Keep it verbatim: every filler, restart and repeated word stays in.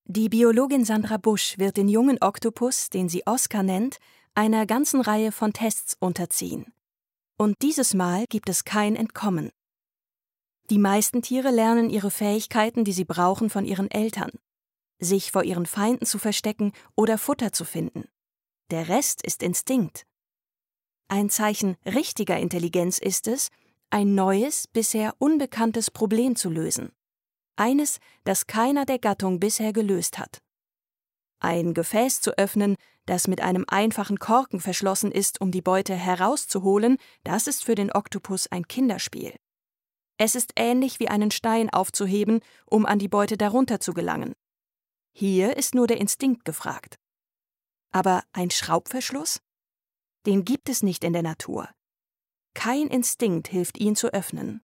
Die Biologin Sandra Busch wird den jungen Oktopus, den sie Oscar nennt, einer ganzen Reihe von Tests unterziehen. Und dieses Mal gibt es kein Entkommen. Die meisten Tiere lernen ihre Fähigkeiten, die sie brauchen, von ihren Eltern. Sich vor ihren Feinden zu verstecken oder Futter zu finden. Der Rest ist Instinkt. Ein Zeichen richtiger Intelligenz ist es, ein neues, bisher unbekanntes Problem zu lösen. Eines, das keiner der Gattung bisher gelöst hat. Ein Gefäß zu öffnen, das mit einem einfachen Korken verschlossen ist, um die Beute herauszuholen, das ist für den Oktopus ein Kinderspiel. Es ist ähnlich wie einen Stein aufzuheben, um an die Beute darunter zu gelangen. Hier ist nur der Instinkt gefragt. Aber ein Schraubverschluss? Den gibt es nicht in der Natur. Kein Instinkt hilft, ihn zu öffnen.